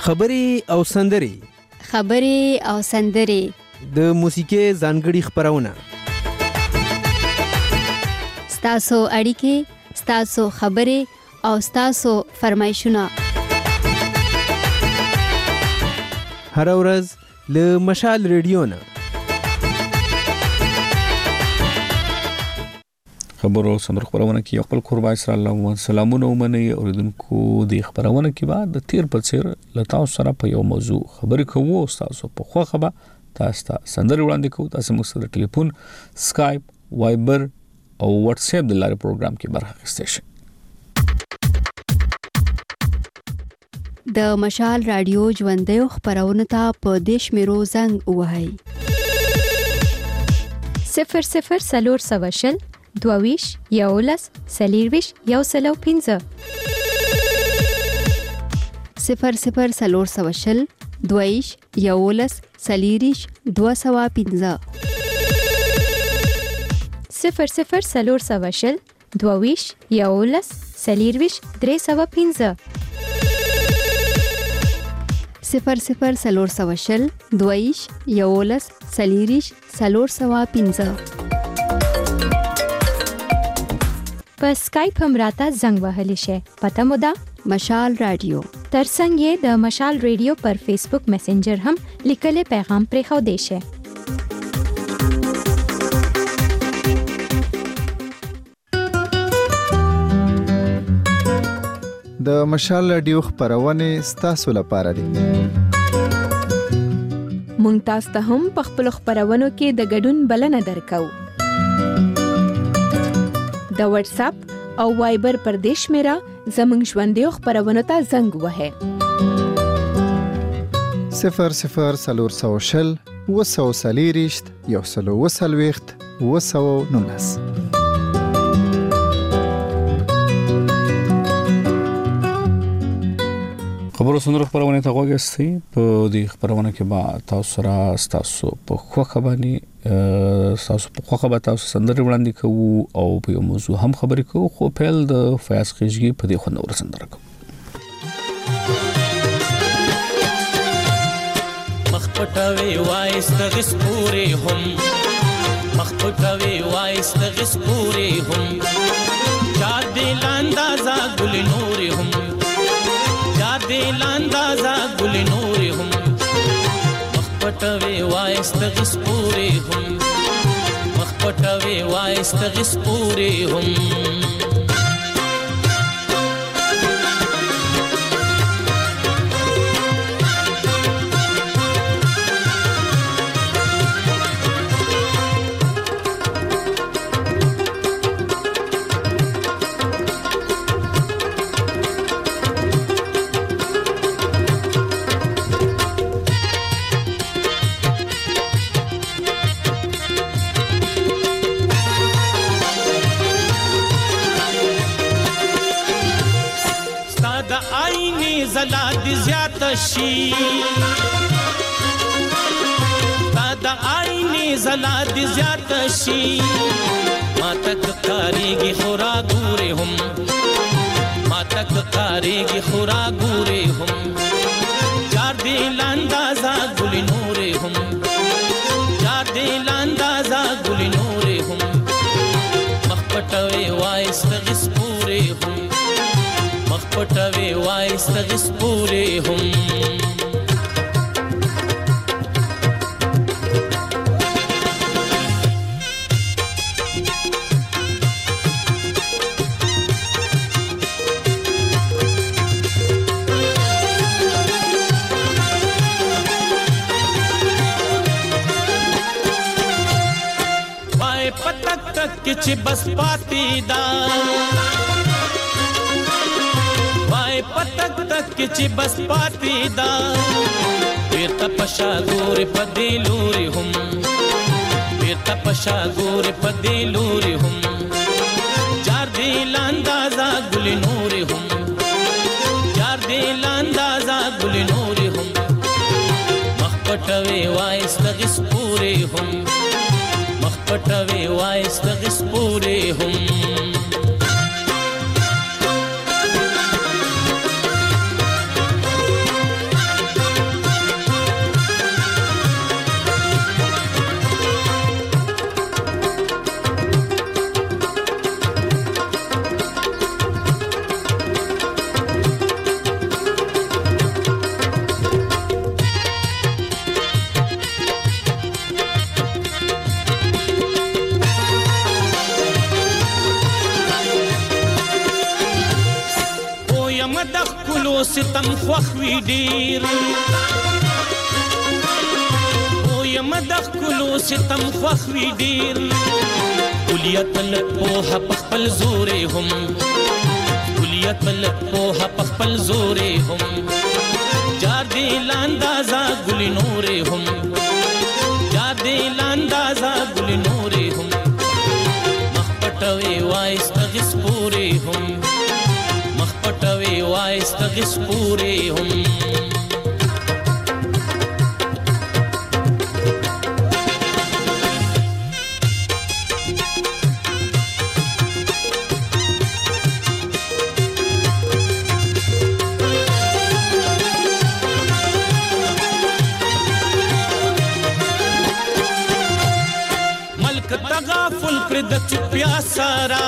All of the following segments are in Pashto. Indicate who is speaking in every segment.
Speaker 1: خبرې او سندرې د موسیقۍ ځانګړي خپرونه
Speaker 2: ستاسو اړیکې، ستاسو خبرې او ستاسو فرمایشونه
Speaker 1: هر ورځ له مشال ریډیو نه
Speaker 3: خبرو سندرو خبرونه کې خپل قربای سره الله سلامونه ومني اوریدونکو د خبرونه کې بعد د تیر په څیر لتا سره په یو موضوع خبرې کوو تاسو په خوخه به تاسو سندري وړاندې کوو تاسو موږ سره ټلیفون سکایپ وایبر او واتس اپ د لارې پروګرام کې برخه اخیستئ شئ
Speaker 2: د مشال رادیو ژوندۍ خبرونه ته په دیش میرو زنګ وهاي
Speaker 4: 00 دویش یولس سلیرویش یوسلو 15
Speaker 2: 00 دویش یولس سلیریش 215
Speaker 4: 00 دویش یولس سلیرویش 315
Speaker 2: 00 دویش یولس سلیریش 315
Speaker 4: په سکایپ هم راته زنګ وهلی شي پته مو ده
Speaker 2: مشال رادیو
Speaker 4: ترڅنګ یې د مشال ریډیو پر فیسبوک میسنجر هم لیکلي پیغام پرې خو دی شي
Speaker 5: د مشال رادیو خبرونه ستاسو لپاره دي
Speaker 4: مونږ تاسو ته هم په خپل خبرونو کې د ګډون بلنه درکو د واتس اپ او وایبر پر دیش میرا زمنګ ژوندۍ خبرونه ته زنګ وهه
Speaker 5: 00 وسوسلیریشت یوسلو وسلويخت وسو نونس
Speaker 3: خبرو سندرو خبرونه ته وګورئ په دې خبرونه کې با تاسو را تاسو په خوخه باندې تاسو په خوخه به تاسو سندري وړاندې کوو او په یو موضوع هم خبرې کوو خو پیل د فیاض خېجګي په دې خوندور سندره کوو
Speaker 6: مخپټوي وایست غسپوري هم مخپټوي وایست غسپوري هم چا دل اندازا ګل نور هم دل اندازا ګل نور هم مخپټوي وایست غسپوري هم مخپټوي وایست غسپوري هم زلا دی زیات شي دا عیني زلا دی زیات شي ما تک کاریږي خورا ګوري هم ما تک کاریږي خورا ګوري هم چار دی لاندازا ګل نور هم چار دی لاندازا ګل نور هم مخپټوي وایست غسپوري هم مخپټوي وایست غسپوري هم وای پتک تک چې بس پاتې دا پتک تک چې بس پاتې دا بیرته پشا ګور پدې لوري هم بیرته پشا ګور پدې لوري هم چار دې لاندازا ګل نور هم چار دې لاندازا ګل نور هم مخپټوي وایست غسپوري هم مخپټوي وایست غسپوري هم یم د ښکلو ستم خوښ وي ډېر یم د ښکلو ستم خوښ وي ډېر کلیت لږ پوهه په خپل زورې هم کلیت لږ پوهه په خپل زورې هم جار دې لاندازه ګلې نورې هم جار دې لاندازه ګلې نورې هم مخ پټوي وایست غس پورې هم مخ پټوي وایست غس پورې هم تغافل پر د چپیا سارا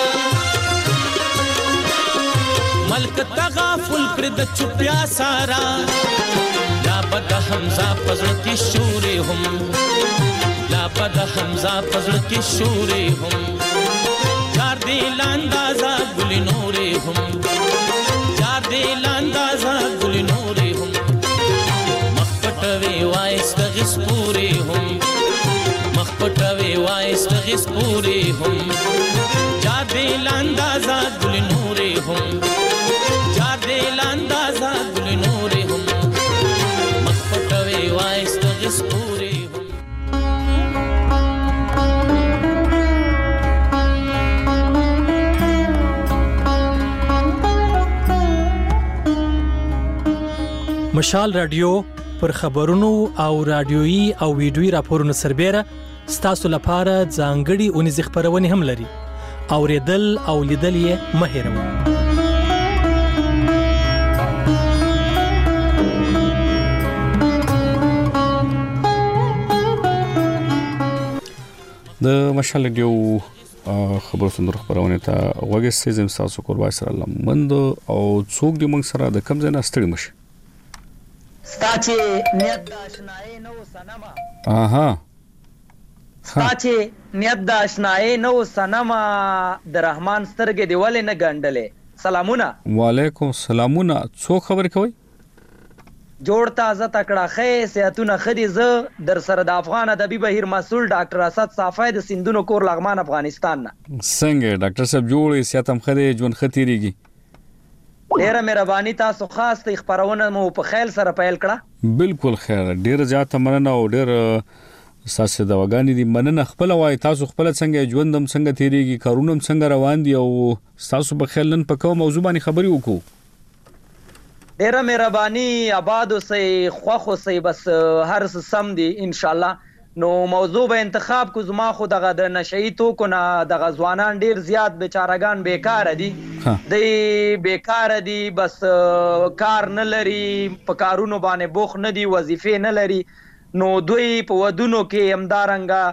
Speaker 6: ملک تغافل پر د چپیا سارا لا بد حمزه پزړ کی شورې هم لا بد حمزه پزړ کی شورې هم چار دی لاندازا ګل نورې هم چار دی لاندازا ګل نورې هم مخپټوي وایست غس پورې هم پټوي وایست غس پورې هم چا دې لاندازا ګل نورې هم چا دې لاندازا ګل نورې هم مخ پټوي وایست غس پورې هم
Speaker 7: مشال رادیو پر خبرونو او رادیويي او ویډیويي راپورونو سربېره ستاسو لپاره ځانګړي اونیز خبرونه هم لري اوریدل او لیدل یې مه هېروئ
Speaker 3: د مشال رادیو خبرو سندرو خبرونه ته وګورئ زم تاسو قربان سره لمند او څوک دې موږ سره د کم ځای نه ستړي مشه
Speaker 8: ستاچې نیت د آشنای نو سنما
Speaker 3: اها
Speaker 8: ستاچې نیت د آشنای نو سنما د رحمان سترګې دی ولې نه ګنډلې سلامونه
Speaker 3: وعلیکم سلامونه څو خبر کوي
Speaker 8: جوړ تازه تکړه خې سیاتونه خدي ز در سره د افغان ادبي بهیر مسول ډاکټر اسد صافی د سندونو کور لغمان افغانستان نه
Speaker 3: څنګه ډاکټر صاحب جوړې سیاتم خدي ژوند خطرېږي
Speaker 8: ډیره مهرباني تاسو خاص ته خبرونه مو په خیال سره پیل کړه
Speaker 3: بالکل خیر ډیر زیاته مننه او ډیر ساسه دواګانی دي مننه خپل وای تاسو خپل څنګه ژوندم څنګه تیریږي کارونم څنګه روان دي او تاسو په خیال نن په کوم موضوع باندې خبري وکړو
Speaker 8: ډیره مهرباني آباد اوسئ خوښ اوسئ بس هر څه سم دي ان شاء الله نو موضوع به انتخاب کو زما خو دغه د نشئی توکو نه دغه ځوانان ډیر زیات بیچارهګان بیکار دي دی بیکار دي بس کار نه لري په کارونو باندې بوخ نه دي وظیفې نه لري نو دوی په ودونو کې امدارنګا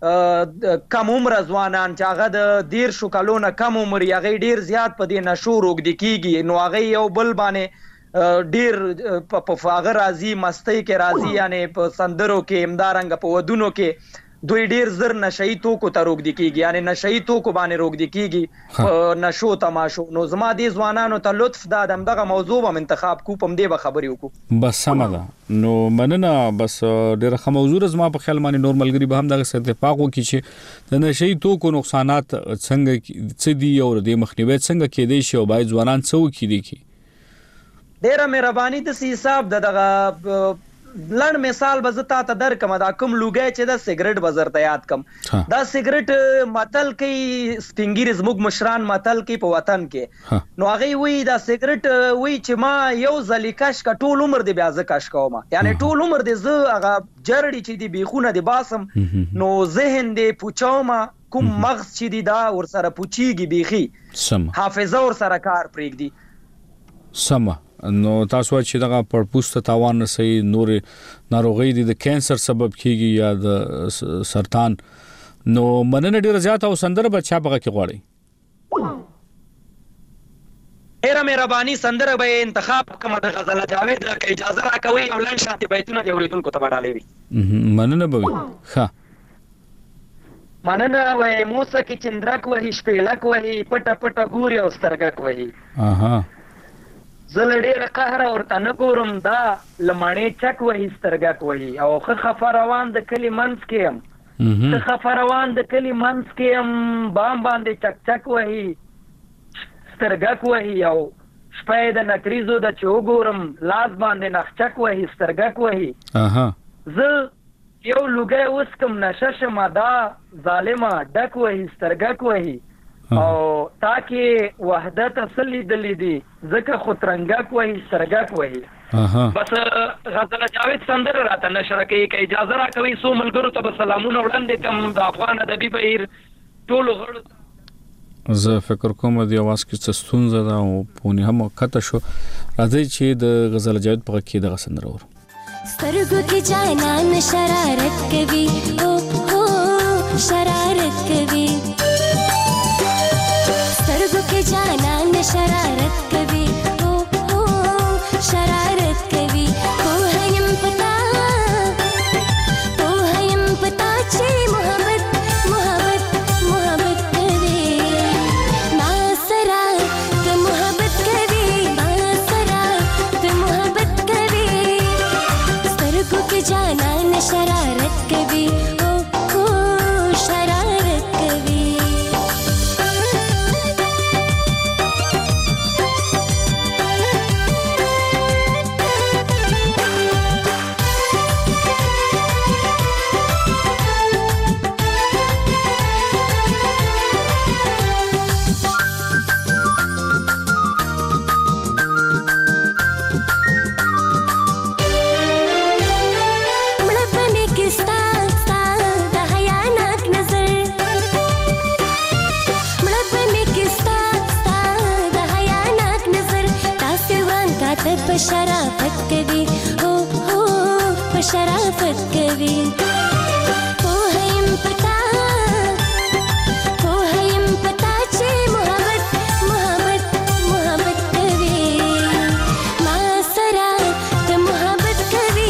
Speaker 8: کم عمر ځوانان چې هغه د 10 کلونو کم عمر یغې ډیر زیات په دې نشو روغ دي کیږي نو هغه یو بل باندې ډیر په فاغ راضی مستی کې راضی یعنی په سندرو کې امدارنګ په ودونو کې دوی ډیر زر نشئی توکو ته روغ دي کیږي یعنی نشئی توکو باندې روغ دي کیږي په نشو تماشو نو زما دي ځوانانو ته لطف دادم دغه موضوع هم انتخاب کو پم دی به خبري وکړو
Speaker 3: بس سمه نو مننه بس ډیر ښه موضوع زما په خیال باندې نورمال غری به هم دغه اتفاق وکړي چې د نشئی توکو نقصانات څنګه څه دي او د مخنیوي څنګه کېدای شي او باید ځوانان څه وکړي کی
Speaker 8: ډیره مهرباني د حساب دغه لړ مثال به زتا ته درکم دا کوم لوګي چې د سیګریټ بازار ته یاد کم دا سیګریټ متل کې سپینګیر زموږ مشران متل کې په وطن کې نو هغه وی دا سیګریټ وی چې ما یو ځلی کاش کا ټول عمر دی بیا ز کاش کوم یعنی ټول عمر دی ز هغه جرړی چې دی بیخونه دی باسم نو ذهن دی پوچوما کوم مغز چې دی دا ور سره پوچیږي بیخي حافظه ور سره کار پرېږدي
Speaker 3: سم نو تاسو چې دغه پرپوسته تاوان نسي نور ناروغي دي د کانسر سبب کیږي یا د سرطان نو مننه ډیر زیات او سندره بچا بغه کې غواړي
Speaker 8: ډیره مهرباني سندره به انتخاب کوم د غزل جاوید راکې اجازه راکوي او لن شانتي بیتونه دی اوریدونکو ته وړاندې وي
Speaker 3: مننه به ښه
Speaker 8: مننه وای موسیقي چندرک وای شپېلک وای پټه پټه ګوري او سترګک وای
Speaker 3: اها
Speaker 8: زه ډېر قهر ورته نه ګورم دا لمړې چک وهي سترګک وهي او ښه خفه روان د کلي منځ کې یم ښه خفه روان د کلي منځ کې یم بام باندې چک چک وهي سترګک وهي او شپه یې د نکریزو د چې وګورم لاس باندې نخچک وهي سترګک وهي زه یو لوګی اوس کوم نشه شمه دا ظالمه ډک وهي سترګک وهي او تاکي وحدت اصل لیدلې دي ځکه خو ترنګک وهي سترګک وهي بس غزل جاوید سندره راته نشر کوي که اجازه راکوي څو ملګرو ته به سلامونه وړاندې کوم د افغان ادبي بهیر ټولو غړو
Speaker 3: زه فکر کوم د اواز کې څه ستونزه ده او پونې هم کته شو راځي چې د غزل جاوید په کې د سندره ورو
Speaker 9: سترګو کې جانان شرارت کوي او شرارت کوي سترګو کې جانان شرارت کوي او شرارت کوي پوهیم پتا چې محبت کوي ما سره د محبت کوي سترګو کې جانان شرارت کوي او شرارت کوي शराफत कभी हो शराफत कभी पोहयम पता चे मोहब्बत कभी मासरा त मोहब्बत कभी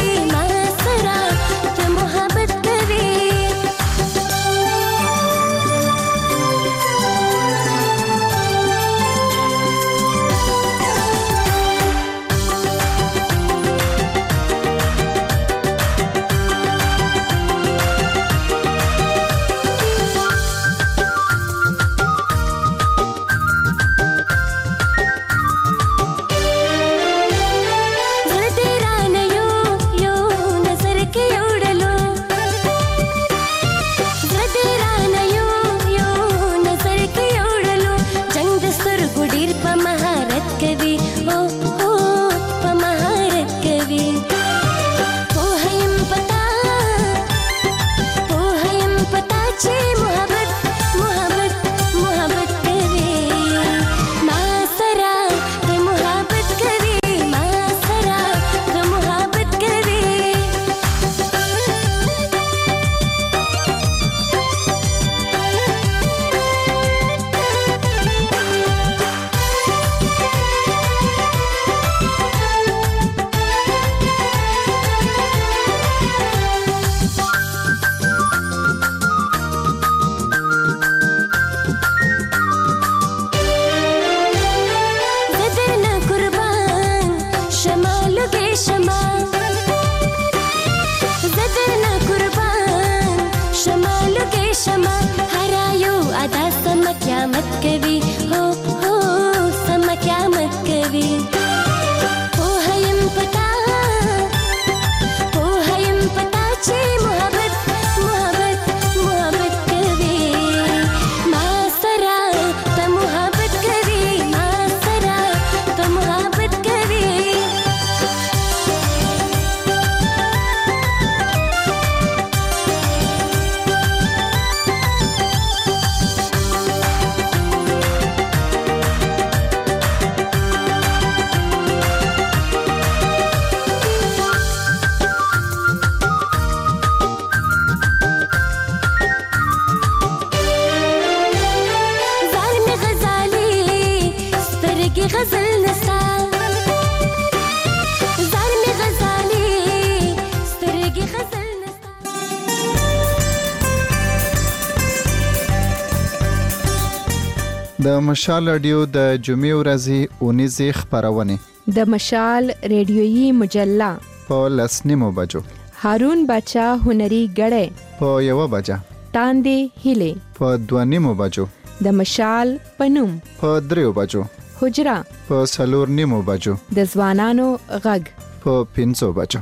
Speaker 5: د مشال رادیو د جمعې ورځې اونیزې خپرونې
Speaker 4: د مشال ریډیویي مجله
Speaker 5: په 10:30 بجو،
Speaker 4: هارون باچا هنري غړې
Speaker 5: په 1 بجه،
Speaker 4: تاندې هیلې
Speaker 5: په 2:30 بجو،
Speaker 4: د مشال پنوم
Speaker 5: په 3 بجو،
Speaker 4: حجرا
Speaker 5: په 4:30 بجو،
Speaker 4: د ځوانانو غږ
Speaker 5: په 5 بجو.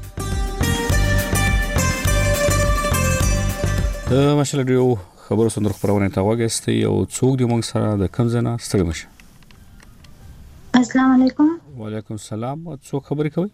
Speaker 3: د مشال رادیو خبرو سندرو خبرونه ته وګورئ او څوک دې موږ سره د کوم ځای نه ستړي مشه.
Speaker 10: السلام علیکم.
Speaker 3: وعلیکم السلام. څوک خبرې کوي؟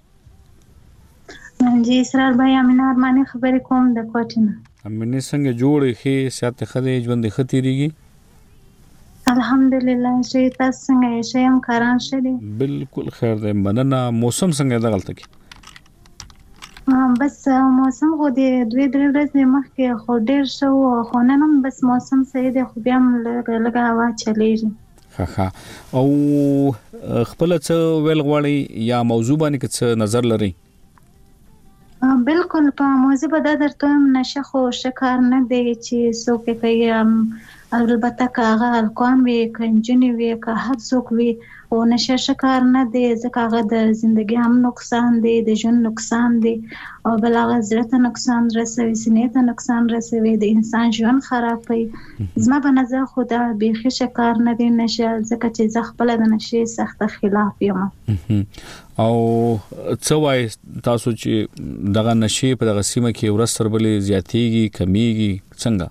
Speaker 10: جی اسرار بھائی امینه ارمانی خبرې کوم د کوټینه.
Speaker 3: امینه څنګه جوړې خې سات خدای ژوند ښه تیریږي؟
Speaker 10: الحمدلله چې تاسو څنګه یې شم کاران شدي؟
Speaker 3: بالکل خیر دی مننه. موسم څنګه د غلطه کې؟
Speaker 10: بس موسم خو د 2-3 ورځې مخکې خو ډیر شو، خو نن هم بس موسم صحیح دی، خو بیا هم لږه هوا چلیږي.
Speaker 3: ښه او خپل څه ویل غواړي یا موضوع باندې څه نظر لري؟
Speaker 10: بالکل په موضوع به دا درته نشه خو شکار نه دی چې څوک کوي، البته که هغه الکوان وي که نجونې وي که هر څوک وي، او نشه شکار نه دی ځکه هغه د زندگی هم نقصان دی، د ژوند نقصان دی، او بل هغه زړه ته نقصان رسوي، سینې ته نقصان رسوي، د انسان ژوند خرابوي. زما په نظر خو دا بیخي شکار نه دی نشه، ځکه چې زه خپله د نشې سخته خلاف یم.
Speaker 3: او څه وایي تاسو چې دغه نشې په دغه سیمه کې ورځ تر بلې زیاتېږي کمیږي څنګه؟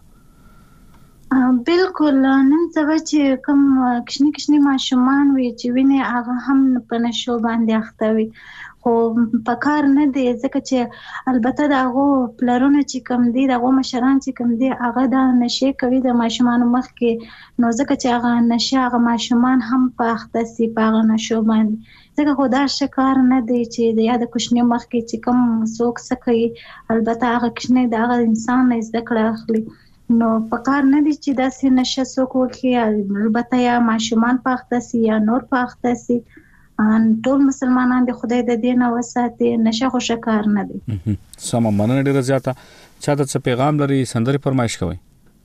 Speaker 10: بالکل نن سبا چې کوم کشنی ماشومان وي چې ویني هغه هم په نشو باندې اخته وي، خو په کار نه دی ځکه چې البته د هغو پلرونه چې کوم دي، د هغو مشران چې کوم دي، هغه د نشې کوي د ماشومانو مخ کې، نو ځکه چې هغه نشه هغه ماشومان هم په اخته سي په هغه نشو باندې، ځکه خو دا شکار نه دی چې د یاد کوشنی مخ کې چې کوم څوک څه کوي، البته هغه کوشنی د هغه انسان نه زده کړه اخلي، نو په کار نه دي چې داسې نشه څوک وکړي، البته یا ماشومان په اخته سي یا نور په اخته سي، ټول مسلمانان د خدای د دین او وساتي، نشه خو شکار نه دي.
Speaker 3: سم مننه ډیره زیاته. چاته څه پیغام لري؟ سندري فرمایش کوي.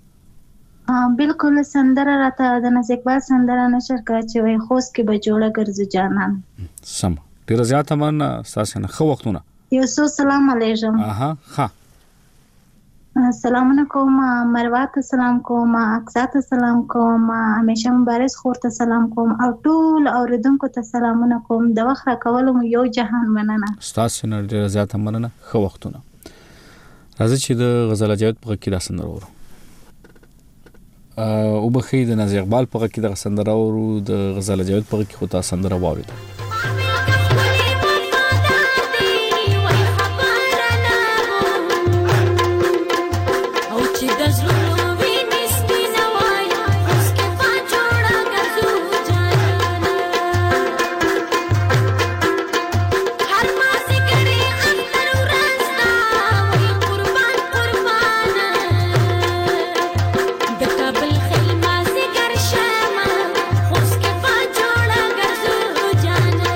Speaker 10: بالکل سندره راته د ناز اقبال سندره نشر کړه چې وای خوست کې به جوړه ګرځو جانان.
Speaker 3: سم ډیره زیاته مننه تاسو نه. خو وختونه
Speaker 10: یو څو سلام علیکم.
Speaker 3: ها
Speaker 10: سلامونه کوم، مروات سلام کوم، اکسات سلام کوم، همیشه مبارز خورته سلام کوم، او ټول اوریدونکو ته سلامونه کوم. د وخت راکولم یو جهان مننه.
Speaker 3: تاسو نه ډیره زیاته مننه. خو وختونه راځي چې د غزل جاوید په کې دا سندره ورو او بخې د ناز اقبال په کې د سندره ورو د غزل جاوید په کې خو تاسو سندره واورید.
Speaker 9: جانا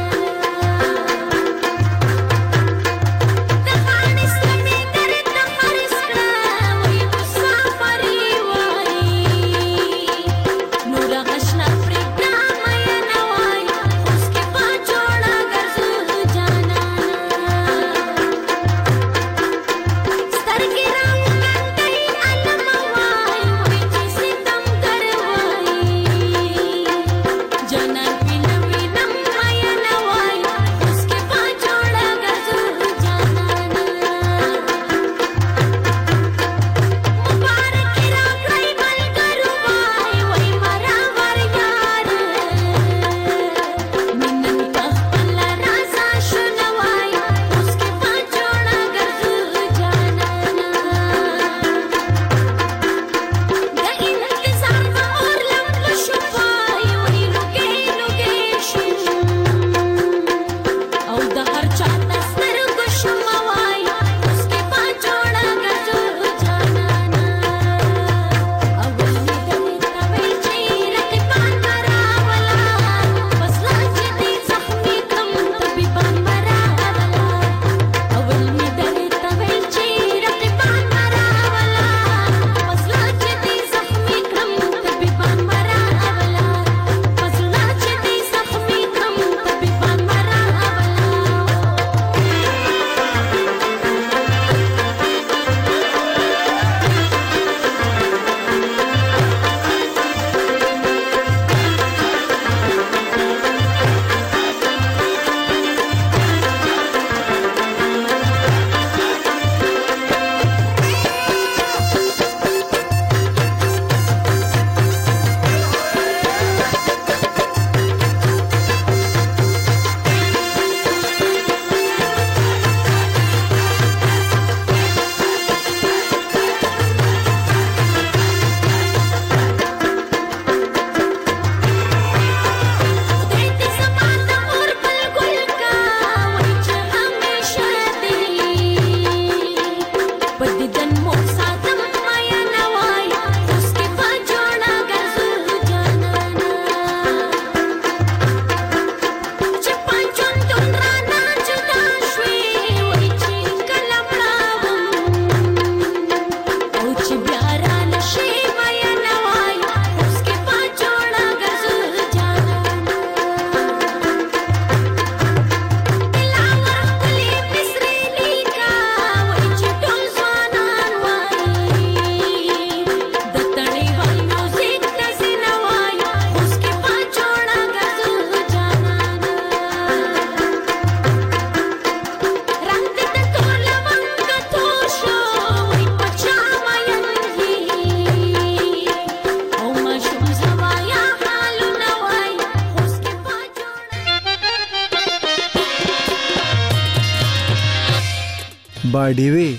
Speaker 5: باډیوي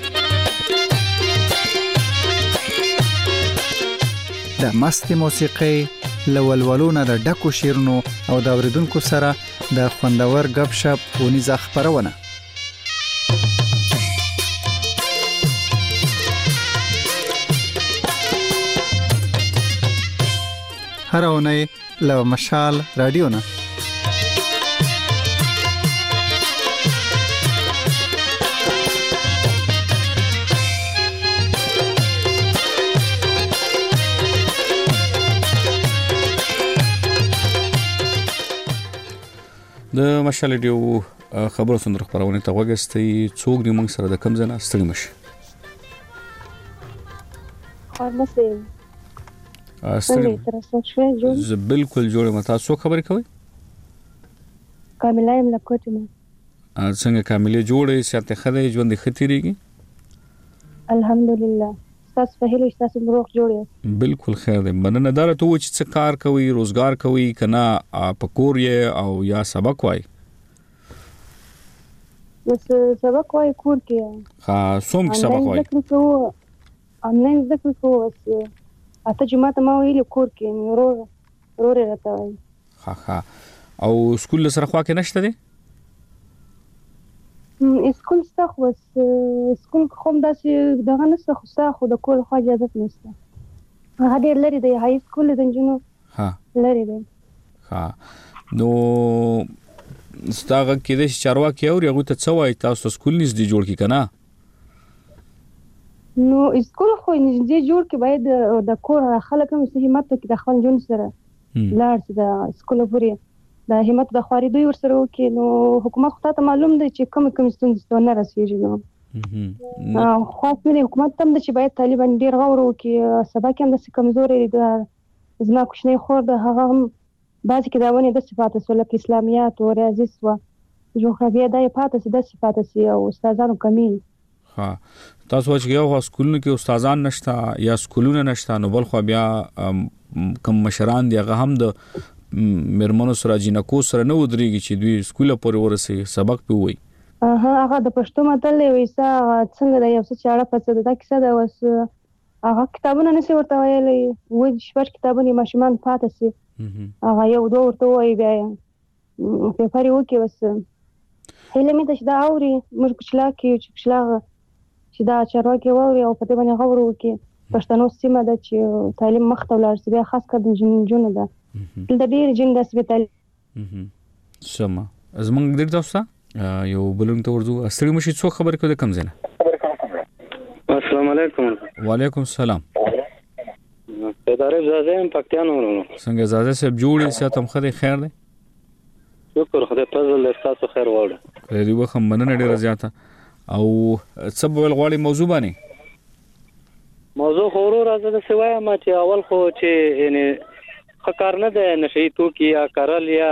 Speaker 5: د مستي موسیقي لولولونه د ډکو شیرونو او د اوریدونکو سره د خوندور غب شپ ونیزه خبرونه هر اونۍ له مشال رادیو نه
Speaker 3: د مشال رادیو خبرو سندر خبرونه ته وګستې څوک دی موږ سره د کم ځنه ستړي مشي زه بالکل جوړ یم. تاسو خبرې کوئ؟
Speaker 11: کامله یم لکوټه مې.
Speaker 3: څنګه کامله جوړې ساتي خدای ژوند ختیریږي؟
Speaker 11: الحمدلله. تاسو په هیله تاسو روغ جوړ یې؟
Speaker 3: بالکل خیر دی. مننه دار ته و چې څه کار کوي، روزګار کوي کنه پکور یې او یا سبق وای؟
Speaker 11: سبق وای کور کې.
Speaker 3: ها څوم سبق وای؟
Speaker 11: آنلاین ذکر کوو اته جمعه ته ما ویل کور کې ورور راته وای.
Speaker 3: ها او سکول سره خوا کې نشته دی؟
Speaker 11: سکول څخه وس سکول کوم داسې دغه نسته خو خو د کول خو اجازه نشته. هغه ډېر لري دی هاي سکول د جنونو.
Speaker 3: ها
Speaker 11: لري دی.
Speaker 3: ها نو ستاګه کې د چارواکي او یو ته څه وای تاسو سکول نږدې جوړ کی کنه؟
Speaker 11: نو سکول خو نږدې جوړ کی باید د کور خلک هم همت کې د خپل جون سره لاړ د سکول پورې د همت د خواري دوی ورسره وکي. نو حکومت خو ته معلوم دی چې کوم ستونزې نه رسیږي. نو خاص ملي حکومت هم د چې باید طالبان ډیر غور وکي. سبا کې هم د کمزوري د زما کوچنی خور د هغه هم بعضی کتابونه د صفات سره اسلامیات او ریاضي سو جغرافیه د پاتې د صفات سي او استادانو کمی.
Speaker 3: ها تاسو چې یو سکولونو کې استادان نشته یا سکولونه نشته نو بل خو بیا کم مشران دی هغه هم د مرمنو سره جنکو سره نه ودرېږي چې دوی سکول پورې ورسي سبق پی وي.
Speaker 11: هغه د پښتو متل ویسا څنګه د یو څه چاړه پڅ د کیسه د وس هغه کتابونه نشي ورته ویلې وې شپږ کتابونه ماشومان پاتې سي هغه یو دوه ورته وای بیا په پاره وکي وس هله مې د شدا اوري موږ کښلا کې چې دا چارواکي ووري او په دې باندې غوړو کې پښتنو سیمه د چې تعلیم مخته ولاړ سي بیا خاص کر د جنونو ده د ډیر جن د سپیټل
Speaker 3: سم زمونږ د تاسو یو بلون ته ورځو استری مشي څو خبر کو د کم زنه.
Speaker 12: السلام علیکم.
Speaker 3: وعلیکم السلام.
Speaker 12: اداره زازم پکتیان ورونو
Speaker 3: څنګه زازه سب جوړې ساتم خدای خیر دی.
Speaker 12: شکر خدای فضل تاسو خیر وړه.
Speaker 3: دې وخت مننه ډیره زیاته او څه بل غواړي موضوع باندې
Speaker 12: موضوع خورو راځه د سوایا ما چې اول خو چې یعنی خکار نه ده نشي تو کې یا کارل یا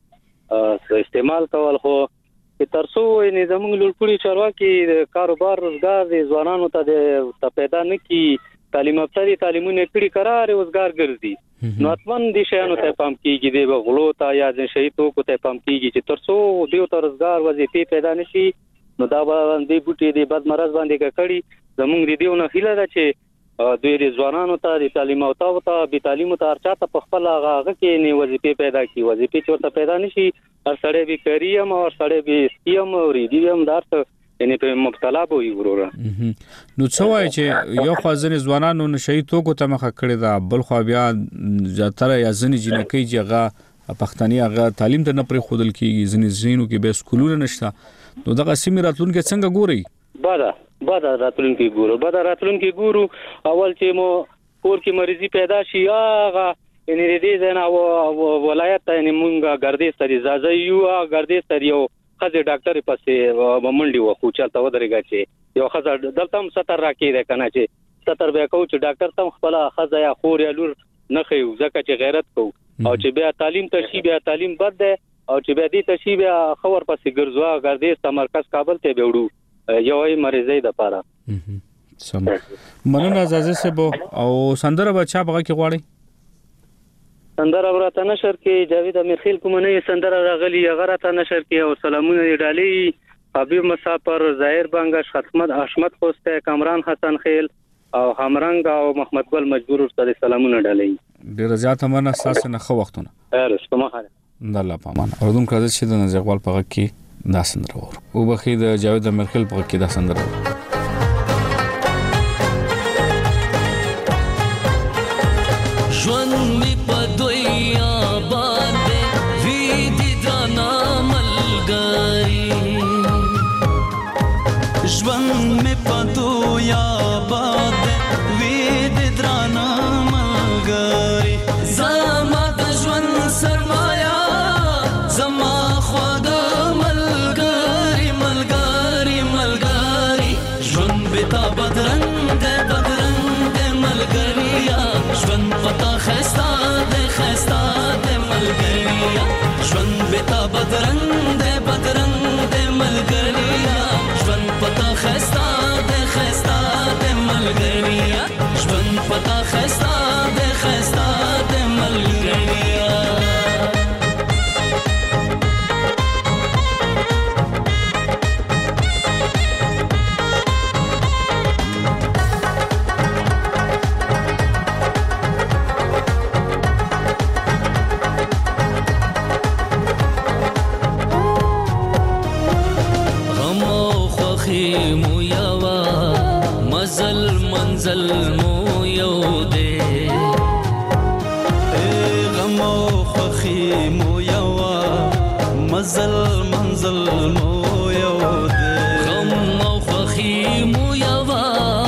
Speaker 12: استعمال کول خو ترڅو یعنی زموږ لوړپوړي چارواکي کاروبار روزګار دي ځوانانو ته پیدا نه کی تعلیم افسری تعلیمونه کړي قرار روزګار ګرځي نو اتمن دي شانو ته پام کیږي د غلو ته یا د شي تو کو ته پام کیږي چې ترڅو دیو ته روزګار وظیفه پیدا نشي نو دا باندې بوټي دي بد مرز باندې کړي زموږ دیو نه خیله ده چې دوی د ځوانانو ته د تعلیم او ته به تعلیم ته ارچا ته په خپل هغه کې نه وظیفه پیدا کی وظیفه چورته پیدا نشي هر سړی به کریم او سړی به سیم او ریډیم دارته یعنی په مبتلا به وروره
Speaker 3: نو څه وای چې یو خازن ځوانانو نشي توکو ته مخ کړی دا بل خو بیا زیاتره یا ځنی جنکی جګه پښتني هغه تعلیم ته نه پرې خودل کیږي ځنی زینو کې به سکولونه نشته نو دغه سیمه راتلونکو څنګه ګوري بعد راتلونکو ګورو اول چې مو کور کې مریضي پیدا شي هغه ان دې زنه ولایت یعنی مونږه ګردې سری زازه یو ګردې سری یو خزه ډاکټر پسې منډي وخو چلته ودرېږي چې یو خزه دلته 70 راکې ده کنه چې 70 به کو چې ډاکټر تم خپل خزه یا خور یا لور نه خيو ځکه چې غیرت کو او چې بیا تعلیم تشي بیا تعلیم بد ده او چې بیا دې تشي بیا خبر پسې ګرځوا ګردې مرکز کابل ته بیوړو یوې مریضۍ د پاره سم مننه زازه سبو او سندره بچا بغه کې غواړي
Speaker 12: سندره ورته نشر کې جاوید امیر خیل کوم نه سندره راغلی غره ته نشر کې او سلامونه ډالي حبیب مسافر، ظاهر بنگش، حشمت خوسته، کامران حسن خیل او همرنګ او محمد ګل مجبور ورته سلامونه ډالې.
Speaker 3: ډیر زیات مننه تاسو نه خو وختونه.
Speaker 12: ارسته مخه.
Speaker 3: د الله پامان. اردن کړه چې د نزیغوال په کې دا سندره ور. او بخي د جاوید مرخل په کې دا سندره ور.
Speaker 6: ژوند می په دویا باندې وی دي دانا ملګری، ژوند می په دویا باندې وی دي دانا ملګری، زما د ژوند سرمایا زما خواږه ملګری ملګری ملګری، ژوند به تا بدرنګ ده ملګریا، ژوند پتا خستا ده ملګریا، ژوند بتا بدرنګ ده ملګریا، ژوند پتا خستا ده ملګریا، ژوند پتا خستا ده ملګریا. مو یوا منزل مو یو دے، غم او خوخی مو یوا منزل مو یو دے، غم او خوخی مو یوا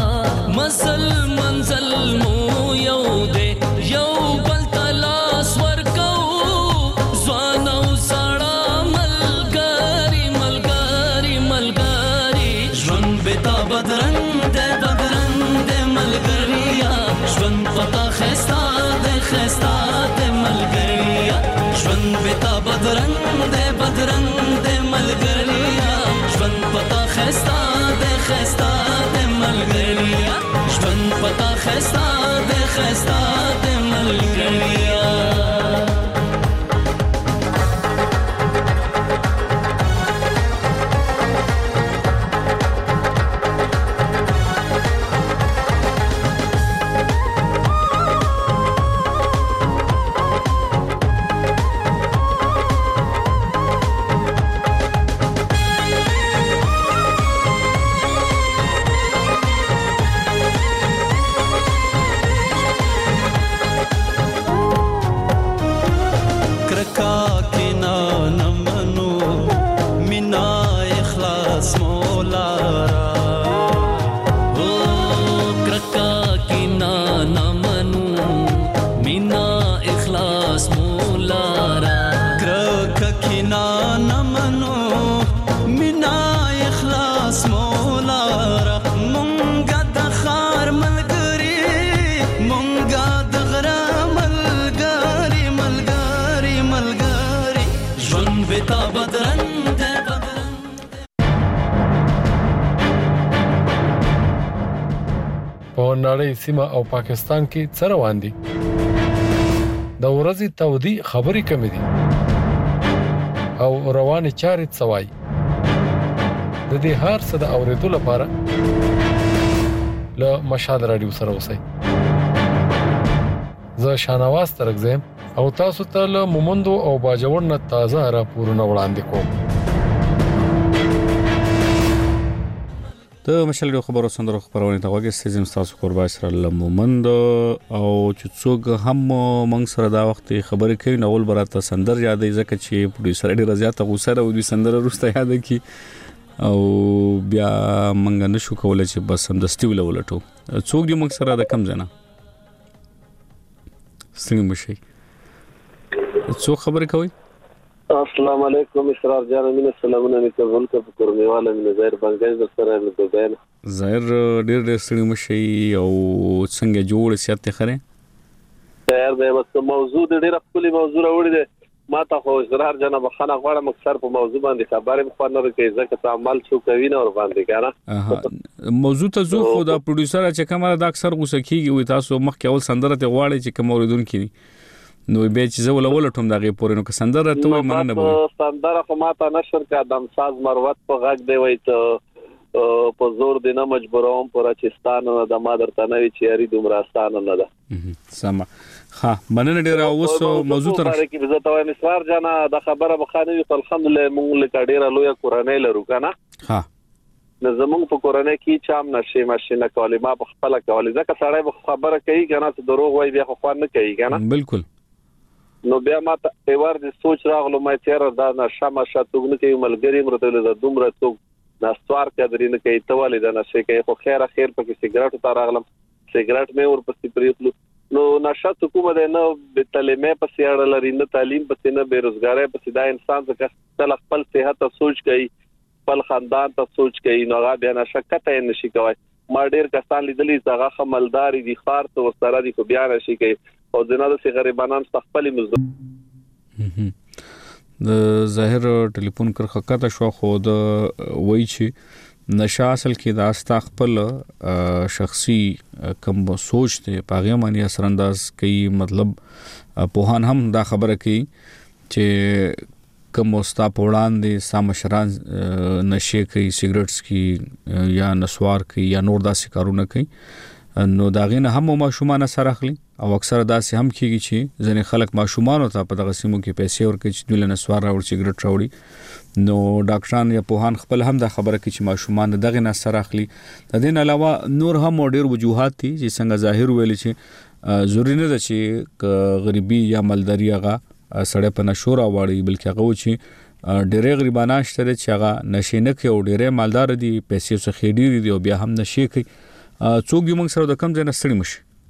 Speaker 6: منزل مو یو دے، یو بل تلاس ورکو ځوان او سړا ملګری ملګری ملګری، ژوند بتا بدرنګ ده ملګریا، ژوند پتا خستا ده ملګریا، ژوند بتا بدرنګ ده ملګریا، ژوند پتا خستا ده ملګریا، ژوند پتا خستا ده ملګریا.
Speaker 13: نړۍ سیمه او پاکستان کې څه روان دي؟ د ورځې تودي خبرې کمې دي او روانې چارې څوای. د دې هر څه د اورېدو لپاره له مشال رادیو سره اوسئ. زه شانواز ترګزم او تاسو ته له مومندو او باجوړ نه تازه راپورونه وړاندې کوم.
Speaker 3: د مشال خبرو سندرو خبرونه ته وګورئ. سیزم تاسو قربای سره لمومند او چې څوک هم موږ سره دا وخت خبرې کوي نو ول براته سندر یادې ځکه چې پروډوسر ډیر زیات غوسه او د سندر وروسته یاد کی او بیا موږ نشو کولای چې بس هم دستي ولټو. څوک دی موږ سره د کم ځنه څنګه مشي څوک خبرې کوي؟
Speaker 14: السلام علیکم اسرار جان امین سلامونه نیکول کا فکرمیواله من ظاهر بنگاز سره له دوبین
Speaker 3: ظاهر ډیر سړی مشي او څنګه جوړ سیاته خره
Speaker 14: تیار دی. بس موضوع ډیر خپل موضوع راوړی دی. ما ته خو اسرار جان بخنه غواړم اکثر په موضوع باندې خبرې مخ نه کوي ځکه ته عمل شو کوي نه ور باندې کنه
Speaker 3: موضوع ته زو خو دا پروډوسر چې کومه دا اکثر غوسه کیږي وي تاسو مخ کې اول سندره ته غواړي چې کوم اوریدون کړي نو به چې زه ولټوم دغه پورې نو که سندره ته وای مننه به
Speaker 14: سندره خو ماته نشر کا دم ساز مروت په غږ دی وای ته په زور دی نه مجبوروم پر چستان د مادر تنوي چې یاري دومراستان نه ده
Speaker 3: سم ها مننه ډیر اوس موضوع تر
Speaker 14: کې زه ته مسوار جانا د خبره بخانوي الحمدلله مونږ له ډیره لوی کورنۍ لرو کنه
Speaker 3: ها
Speaker 14: د زمونږ په کورنۍ کې چام نشي ماشینه کولی ما په خپل کولی ځکه سړی به خبره کوي کنه ته دروغ وای بیا خو خوان نه کوي کنه
Speaker 3: بالکل
Speaker 14: نو بیا ما ته ایوار د سوچ راغلو مې چیرې دا نشه ماشه توګ نه کوي ملګری مرته له دومره توګ ناستوار کډري نه کوي ته ولې دا نشه کوي خو خیر پکې سیګریټ ته راغلم سیګریټ مې ورپسې پریخلو نو نشه حکومت نه به تعلیمه پسې اړه لري نه تعلیم پسې نه بیروزګاری پسې دا انسان څخه خپل صحت ته سوچ کوي خپل خاندان ته سوچ کوي نو هغه بیا نشه کته نشي کوي ما ډیر کسان لیدلي هغه خملداري دي خار ته وسره دي خو بیا نشي کوي او زنده سي غریبانان خپل مزدور
Speaker 3: د ظاهر ټلیفون کر خکته شو خو د وای چې نشه اصل کې دا ستا خپل شخصي کم سوچ ته پاغه معنی اثر انداز کوي مطلب پوهان هم دا خبره کوي چې کوم استا پوړان دي سامشران نشه کوي سیګریټس کی یا نسوار کوي یا نور داسې کارونه کوي نو داغینه هم ماشومان سره اخلي او اکثر داسې هم کیږي چې ځنې خلک ماشومان ته په دغه سیمو کې پیسې ورکړي چې دوی له نسوار راوړي سیګریټ راوړي نو ډاکټران یا پوهان خپل هم دا خبره کوي چې ماشومان دغه نه سره اخلي د دې علاوه نور هم ډیر وجوهات دي چې څنګه ظاهر ویل چې ضروري نه ده چې غریبي یا مالداري هغه سړی په نشور واړي بلکې هغه چې ډېرې غریبانه شته چې هغه نشي نه کوي او ډېرې مالدار دي پیسې څخه ډېری دي او بیا هم نشي کوي څوک یې موږ سره د کم ځای نه ستړي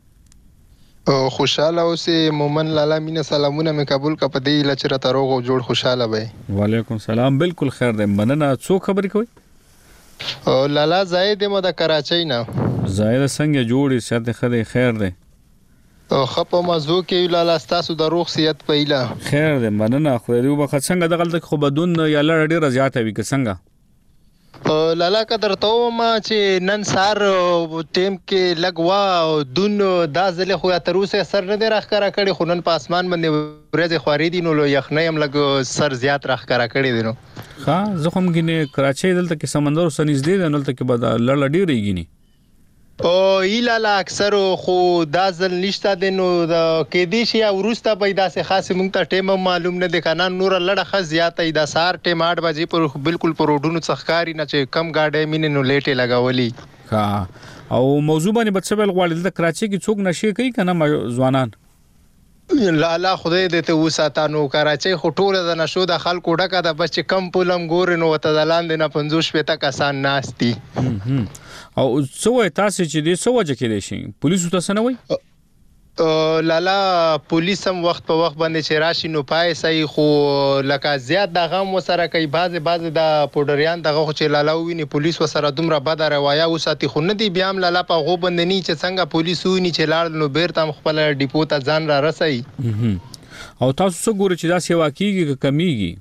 Speaker 3: مشي
Speaker 15: خوشاله اوسې مومن لالا مینه سلامونه مې قبول کا پدې لچره تروغ او جوړ خوشاله وي
Speaker 3: وعلیکم السلام بالکل خیر ده مننه څوک خبرې کوي
Speaker 15: او لالا زاید مو د کراچۍ نه
Speaker 3: زاید څنګه جوړي ساته خدای خیر ده
Speaker 15: او خپ موضوع کې لالا تاسو د روغ صحت پهلا
Speaker 3: خیر ده مننه خو دې وبخښ څنګه دغه خو بدون یا لړ ډیر زیاته وي که څنګه
Speaker 15: لالا قدر ته ما چې نن سار ټیم کې لګوا او دون دا ځله خو تر اوسه سر نه راخکارا کړي خو نن په اسمان باندې ورځ خواري دي نو یخنۍ هم لګ سر زیات راخکارا کړي دي نو
Speaker 3: ها زه هم غینه کراچۍ دلته کې سمندر سنځ دي دلته کې بد لړ ډیرې غینی
Speaker 15: او ایلالا اکثر خو دا ځل نشته د نو د کې دي شي ورسته پیدا سه خاصه مونږ ته ټیم معلوم نه د قانون نور لړه خ زیاته د سار ټیم 8 بجې پر بالکل پر روډونو څخکاری نه چې کم گاډي مين نو لیټه لگاولي
Speaker 3: ها او موضوع باندې بچبل غواړي د کراچۍ کې څوک نشي کوي کنه ځوانان
Speaker 15: لالا خدای دې ته وساتانو کراچۍ خټوله د نشو د خلکو ډکه د بچ کم پولم ګور نو ته د لاندې نه 50 پته کسان ناشتي
Speaker 3: او څو تاسو چې دې څو وجه کې دي شي پولیسو تاسو نه وای
Speaker 15: لالا پولیس هم وخت په وخت باندې چې راشي نو پای صحیح خو لکه زیات د غم وسره کوي بعض د پودریان دغه خو چې لالا ویني پولیس وسره دومره بد روايه وساتي خو نه دی بیا هم لالا په غو باندې نه چې څنګه پولیس ویني چې لاړ نو بیرته خپل ډیپو ته ځان را رسي
Speaker 3: او تاسو څو ګوري چې دا سیوا کیږي کمیږي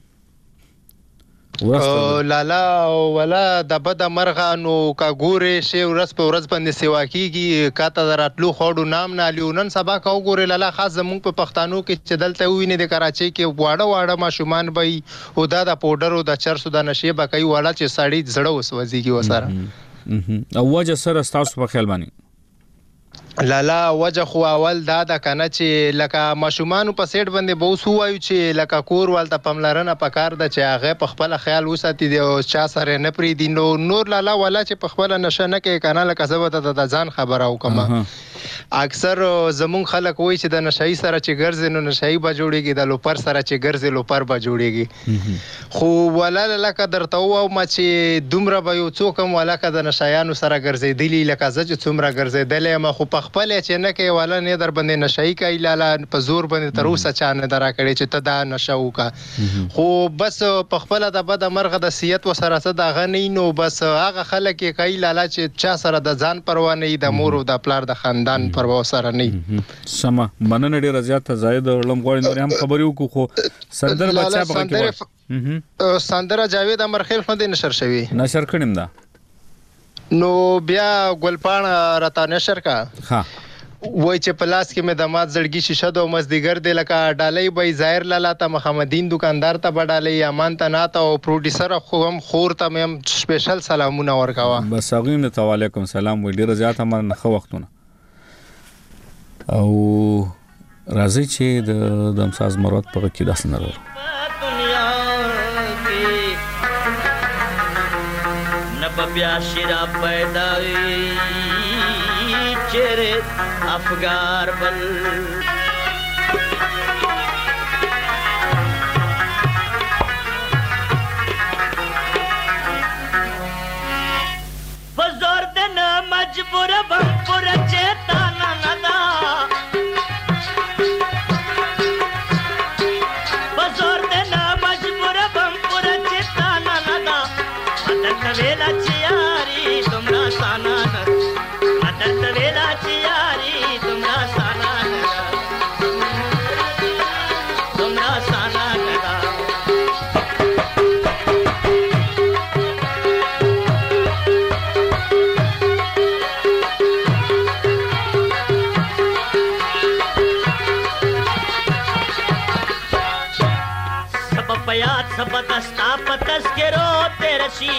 Speaker 15: لالا ولا د بد مرغه نو کا ګوره شی ورځ په ورځ باندې سیوا کیږي کاته دراتلو خوړو نام نه لیونن سبا کا ګوره لالا خاص زموږ په پښتنو کې چې دلته ویني د کراچۍ کې واړه ماشومان به او د پودر او د چرسو د نشي به کوي واړه چې ساړي زړه وسوځيږي وسره
Speaker 3: او وجه سره تاسو په خیال باندې
Speaker 15: لالا وجه خو اول دا د کنه چې لکه ماشومان په سیټ باندې به وسو وایو چې لکه کور والته پملرنه پکار د چې هغه په خپل خیال وساتي دی او چا سره نه پری دي نور لالا ولا چې په خپل نشه نه کې کنه لکه زبته د ځان خبره او کما اکثر زمون خلک وای چې د نشئی سره چې ګرځي نو نشئی به جوړيږي د لوپر سره چې ګرځي لوپر به جوړيږي خو ولا لکه درته و ما چې دومره به یو څوکم ولا که د نشایانو سره ګرځي دلی لکه زج څومره ګرځي دلی ما خو په خپل چې نه کوي ولا نه در باندې نشئی کوي لالا په زور باندې تر اوسه چا نه درا کړي چې ته دا نشو کا خو بس په خپل د بد مرغه د سیادت وسره صد غنی نو بس هغه خلک کوي لالا چې چا سره د ځان پروا نه د مور او د پلار د خاندان پروا سره نه
Speaker 3: سما مننه ډیر زیات زائد لم غوړ نور هم خبرو کو خو سندر بچا پکې
Speaker 15: سندر جاوید امرخیل باندې نشر شوی
Speaker 3: نشر کړم دا
Speaker 15: نو بیا ګلپان راته نشر کا
Speaker 3: ها
Speaker 15: وای چې پلاس کې مې د مات زړګي شیشه دو مزدیګر دی لکه ډالۍ به ظاهر لاله ته محمدین دکاندار ته بډالۍ امان ته ناته او پروډوسر خو هم خور ته مې سپیشل سلامونه ورکاوه.
Speaker 3: بس اغین ته وعلیکم سلام وی ډیر زیات من خو وختونه او راځي چې د امساز مروت په کې داس نه ورو
Speaker 6: نب بیا شرا پیداوی چهره افغار بل بزرگ دن مجبور بم پر چیتانا ندا بزرگ دن مجبور بم پر چیتانا ندا مدد ویلا چیاری تمرا سانا ندا مدد ویلا چیاری تمرا سانا ندا تمرا سانا ندا پيات سب دستا پتس کے روتے رشی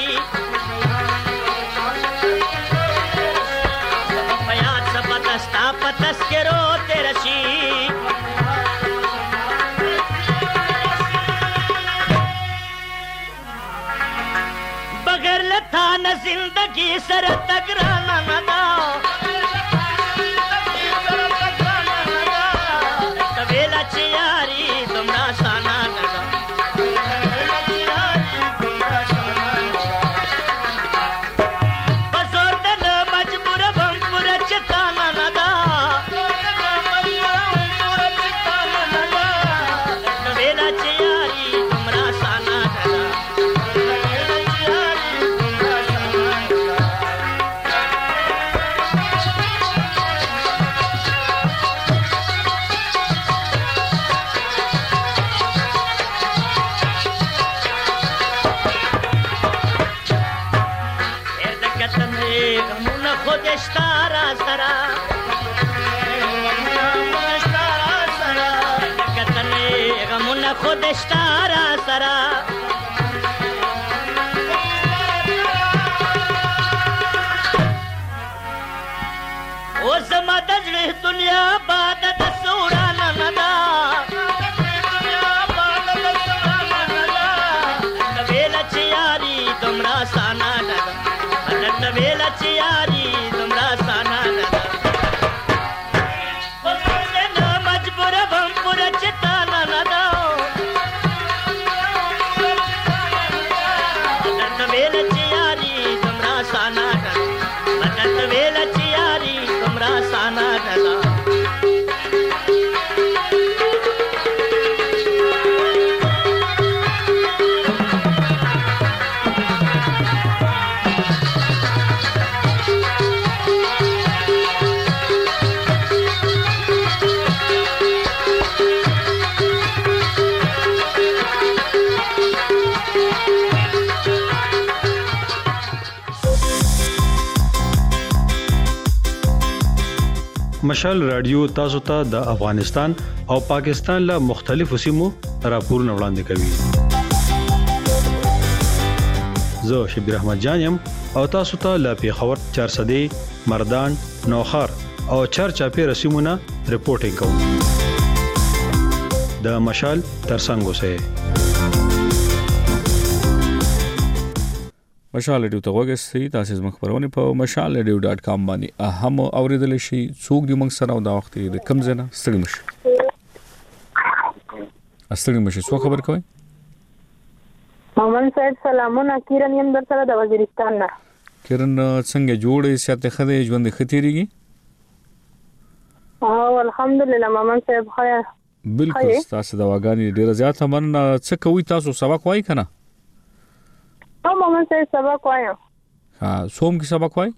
Speaker 6: پيات سب دستا پتس کے روتے رشی بغیر لتا نہ زندگی سر تگرانا ندا ویلا چیاری تمرا سانا ندا خودشتارا سرا کتنے غمون خودشتارا سرا او زما دجله دنیا باد د سورانا ندا ویلا چیاری تمرا سانا ندا نن ویلا چیاری تمرا سانا ندا بزرگ مجبور بم پر چتانا ندا نن ویلا چیاری تمرا سانا ندا نن ویلا چیاری تمرا سانا ندا
Speaker 16: مشال رادیو تاسو ته د افغانستان او پاکستان له مختلفو سیمو راپورونه وړاندې کوي. زه شبیر احمد جانم او تاسو ته له پیښور 400 مردان نوخار او چرچاپی رسمونه رپورټینګ کوم. د مشال ترڅنګ اوسئ.
Speaker 3: مشال ریډیو ته وګورئ. تاسو زموږ خبرونه په mashalradio.com باندې هم اوریدل شي. څوک دی موږ سره او دا وخت د کم زنه ستړي مشه څو خبر کوي.
Speaker 17: محمد صاحب سلامونه. کیرن یم در سره د وزیرستان نه.
Speaker 3: کیرن څنګه جوړې ساته خدای ژوند ختیریږي؟
Speaker 17: او الحمدلله محمد صاحب خیر.
Speaker 3: بالکل تاسو دا واغانی ډیر زیات مننه. څه کوي تاسو سبق وای کنه؟
Speaker 17: او محمد صاحب سبق وایم.
Speaker 3: ها سوم کې سبق وای؟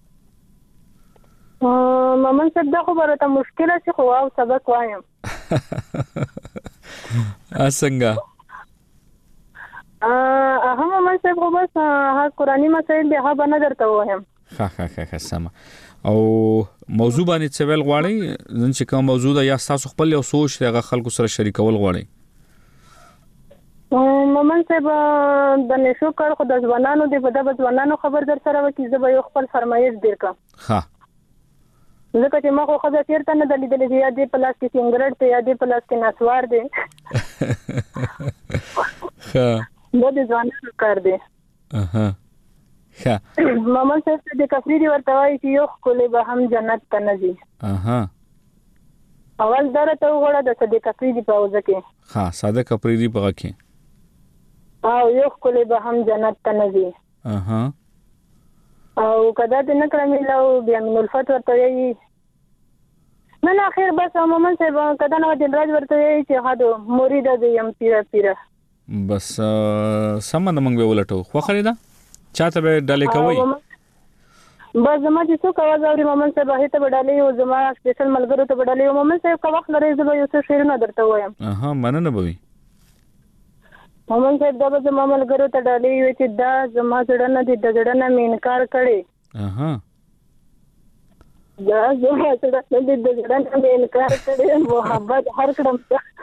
Speaker 17: محمد صاحب دا خبره ته مشکله شي خو او سبق وایم.
Speaker 3: اسنګه
Speaker 17: محمد صاحب خو بس ها قرآنی مسائل به نه درته وایم.
Speaker 3: ښه سم. او موضوع باندې څه ویل غواړئ؟ نن چې کوم موضوع ده یا تاسو خپل یو سوچ دی هغه خلکو سره شریکول غواړئ؟
Speaker 17: مومن صاحب د نشو کار خو د ځوانانو دی، په د ځوانانو خبر در سره وکي زه به یو خپل فرمایش ډیر کا.
Speaker 3: ها
Speaker 17: ځکه چې ما خو خبر چیرته نه دلیدلې چې یا دې پلاس کې سنگرټ ته یا دې پلاس کې نسوار دی.
Speaker 3: ها
Speaker 17: دا د ځوانانو کار دی.
Speaker 3: ها
Speaker 17: مومن صاحب د کفری ورته وایي چې یو کولې به هم جنت ته نه ځي. اول درته وګوره د صدیق کفری په اوزه کې.
Speaker 3: ها صادق کفری په کې.
Speaker 17: او یو کولې به هم جنت ته نه ځي. او کدا دې نه کړم له بیا من الفت ورته وایي نه اخر بس مومن صاحب کدا نه دل راج ورته وایي چې هادو مرید دې يم پیره
Speaker 3: بس سمند موږ به ولټو خو خریدا چاته به ډالې کوي
Speaker 17: بس زما چې څو کاوه زوري مومن صاحب هغه ته ډالې او زما سپیشل ملګرو ته ډالې او مومن صاحب کا وخت لري زه به یو څه شعرونه درته وایم.
Speaker 3: مننه بوي
Speaker 17: مومن صاحب دا به زما ملګرو ته ډالې وي چې دا زما زړه نه دي د زړه نه مې انکار کړي. دا زما زړه نه دي د زړه نه مې انکار کړي محبت هر کړم.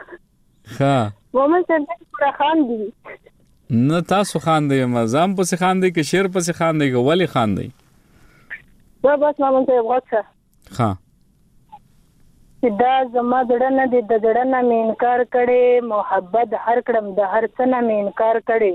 Speaker 17: مومن صاحب پورا خان دي
Speaker 3: نه تاسو خان دی مزام پس خان دی که شعر پس خان دی که ولی خان دی
Speaker 17: دا بس مومن صاحب غوښه چې دا زما زړه نه دي د زړه نه مې انکار کړي محبت هر کړم د هر څه نه مې انکار کړي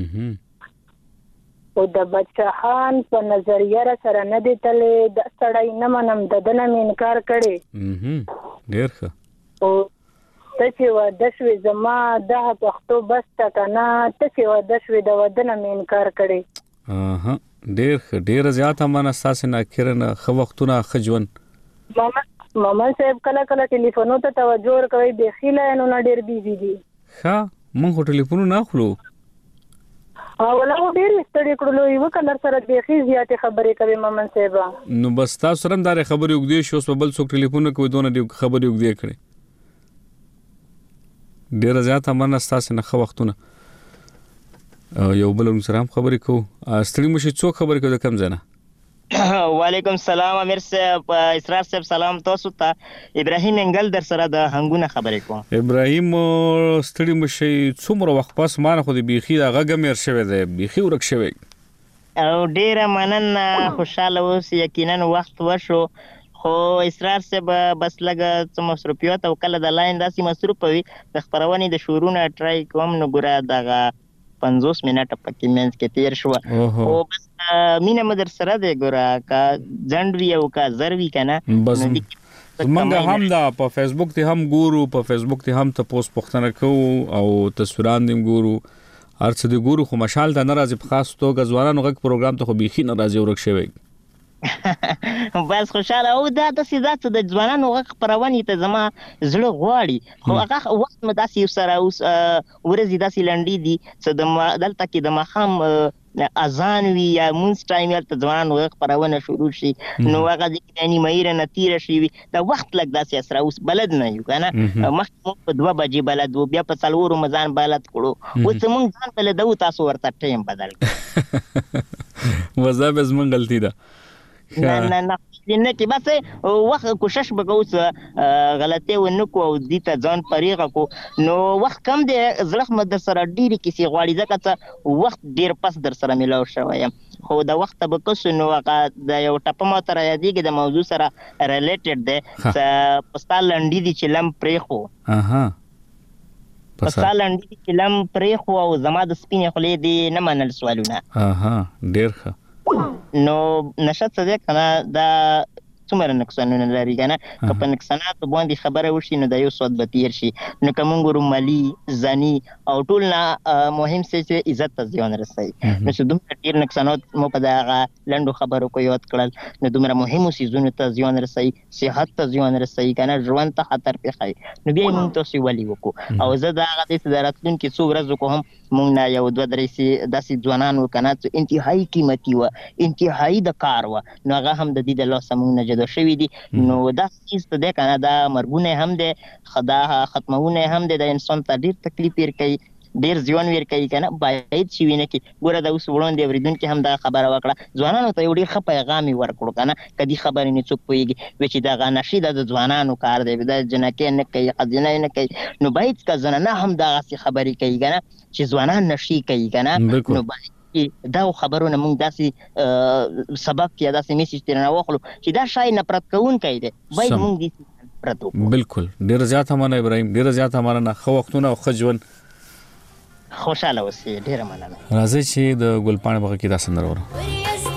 Speaker 17: او د بچا خان په نظریه را سره نه دي تلې د سړی نه منم د دنه مې انکار کړي.
Speaker 3: ډیر ښه.
Speaker 17: او ته چې واده شوې زما دغه پښتو بس ته کنه ته چې واده شوې د ودنه مې انکار کړي.
Speaker 3: ډیر ښه ډیر زیات امانه تاسو نه کړنه خو وختونه خجون.
Speaker 17: مومن صاحب کله کله ټلیفونو ته توجه ورکوي به خیله نو نه ډیر بیزی دي.
Speaker 3: مونږ ټلیفون نه اخلو.
Speaker 17: ولا ډیر ستړي کړلو یو کلر سره به خي زیاتې خبرې کوي مومن صاحب.
Speaker 3: نو بس تاسو سره دار خبرې وګدي شو په بل څوک ټلیفون کوي دونه خبرې وګدي کړي. ډیر زیات امانه تاسو نه خو وختونه یو بل سره هم خبرې کوو. ستړي مشه څوک خبرې کوي کم ځنه.
Speaker 18: وعلیکم السلام امیر صاحب اسرار صاحب سلام تاسو ته ابراهیم انګل در سره د هنګونه خبرې کوم.
Speaker 3: ابراهیم ستړي مشه څومره وخت پس مان خو د بیخي د غږمیر شوی دی بیخي ورک شوی
Speaker 18: او ډیره مننه خوشاله اوس یقینا وخت وشو خو اسرار صاحب بس لګه څه مصروفیت او کله د لاین داسې مصروف وي د خبرونې د شورونه ټرای کوم نو ګوره دغه 50 منټه پکې مینس کې تیر شو او بس مینه مدر سره دی ګوره کا ځند وی او کا زروی کنه
Speaker 3: منګه هم دا په فیسبوک ته هم ګورو په فیسبوک ته هم ته پوسټ پختنه کوو او تصویران دیم ګورو ارڅ دی ګورو خو مشال د ناراضي په خاص توګه ځوانانو غږ پروګرام ته خو بيخي ناراضي ورک شوی
Speaker 18: بس خوشاله او دا د سیدات د ځوانانو غږ پرونی ته زما زړه غواړي خو هغه وخت مې داسې سره اوس ورځي داسې لنډي دي چې د دلته کې د مخام اذان وی یا مونږ ټایم ته ځوان غږ پرونه شروع شي نو هغه د یعنی مېره نتیره شي دا وخت لګ داسې سره اوس بلد نه یو کنه مخکې په 2 بجې بلد و بیا په 4 رمضان بلد کړو اوس مونږ ځان بلد و تاسو ورته ټایم بدل
Speaker 3: وځه به زمونږ غلطی ده
Speaker 18: نه کې بس وخت کوشش وکړو غلطي ونکو او دې ته ځان پریغه کو نو وخت کم دی زړه مد سره ډیری کیسې غواړي ځکه وخت ډیر پس در سره ملاو شوی خو دا وخت به کوس نو هغه د یو ټپ ما تر یادېږي د موضوع سره ریلیټډ دی پستا لنډي دي چې لم پریخو پستا لنډي دي چې لم پریخو او زما د سپینې خولې دی نه منل سوالونه
Speaker 3: ډیر ښه
Speaker 18: نو نشد څه ده کنه دا څومره نقصانونه لري کنه که په نقصانات باندې خبره وشي نو د یو صد به تیر شي نو کوم ګورو مالی ځاني او ټول نه مهم څه چې عزت ته ځان رسي نو چې دومره ډیر نقصانات مو په دغه لندو خبرو کو یاد کړل نو دومره مهمو سيزونو ته ځان رسي صحت ته ځان رسي کنه ژوند ته خطر پیښي نو بیا موږ تاسو ولي وکړو او زه دا غته دراتلون کې څو ورځې کوم موږ نه یو 2 درې داسې ځوانانو کنه انتهایی قیمتي و انتهایی د کار و نو هغه هم د دې د لاسه موږ نه جدا شوی دي نو دا هیڅ ته کنه دا مرګونه هم ده خدا ختمونه هم ده د انسان ته ډیر تکلیف ور کوي ډیر ځوان ور کوي کنه باید چې وینه کې ګوره د اوس وړاندې اوریدونکو هم دا خبره وکړه ځوانانو ته یو ډیر ښه پیغام ورکړو کنه کدي خبرې نه څوک پويږي چې دا غنشي د ځوانانو کار دی د جنکې نه کوي خزینه نه کوي نو باید که زنانه هم دا خبرې کوي کنه چې ځوانان نشي کوي کنه نو باید دا خبرونه موږ داسې سبب کې داسې میسج ترنه واخلو چې دا شای نفرت کوونکی دی باید موږ دې
Speaker 3: بالکل ډیر زیات مننه ابراهیم ډیر زیات مننه خو وختونه او خجون
Speaker 18: خوشاله اوسئ ډیر مننه
Speaker 3: راځي چې د ګلپاڼه بغه کې دا سندره ورو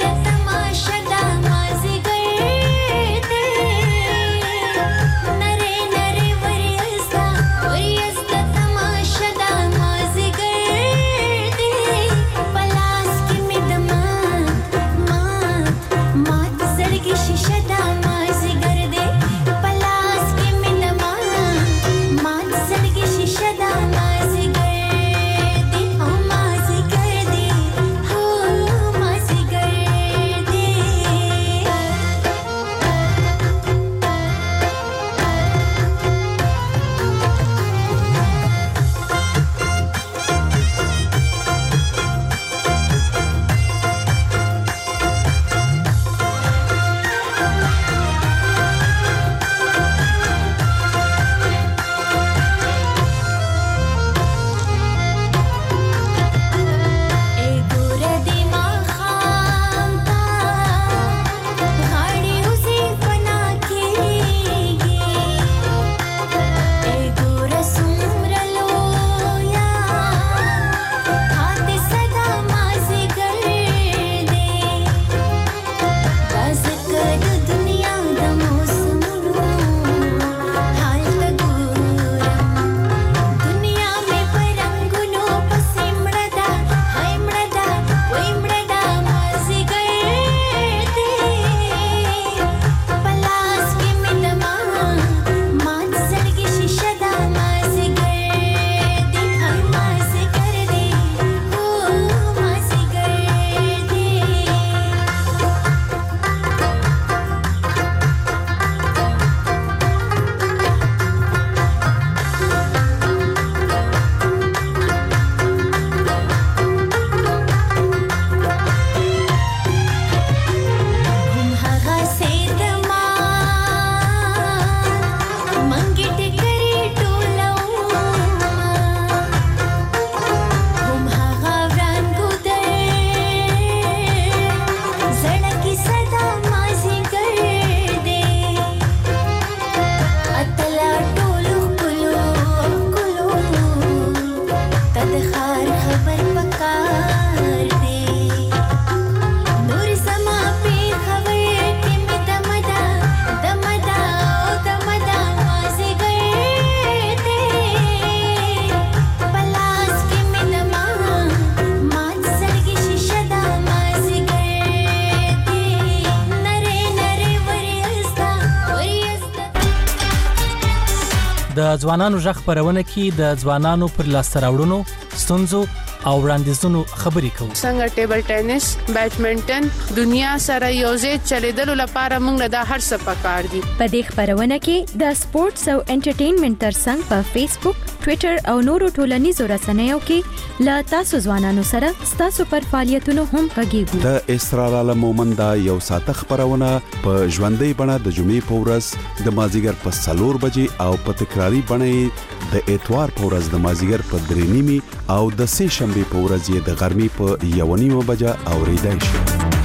Speaker 7: د ځوانانو ژغ خبرونه کې د ځوانانو پر لاسته راوړنو ستونزو او وړاندیزونو خبرې کوو
Speaker 19: څنګه ټیبل ټینس بیډمنټن دنیا سره یوځای چلیدلو لپاره موږ د هر څه پکار دي
Speaker 20: په دې خبرونه کې د سپورتس او انټرټینمنټ ترڅنګ په فیسبوک ټوئیټر او نورو ټولنیزو رسنیو کې لا تاسو ځوانانو سره تاسو پر فعالیتونو هم غږیږو
Speaker 21: د اسرار عالم مومند یو ساعت خبرونه په ژوندۍ بڼه د جمعې په ورځ د مازیګر په 4 بجې او په تکراری بڼه د اتوار په ورځ د مازیګر په 3:30 او د سه شنبه په ورځ یې د غرمې په 1:30 بجې اوریدای شي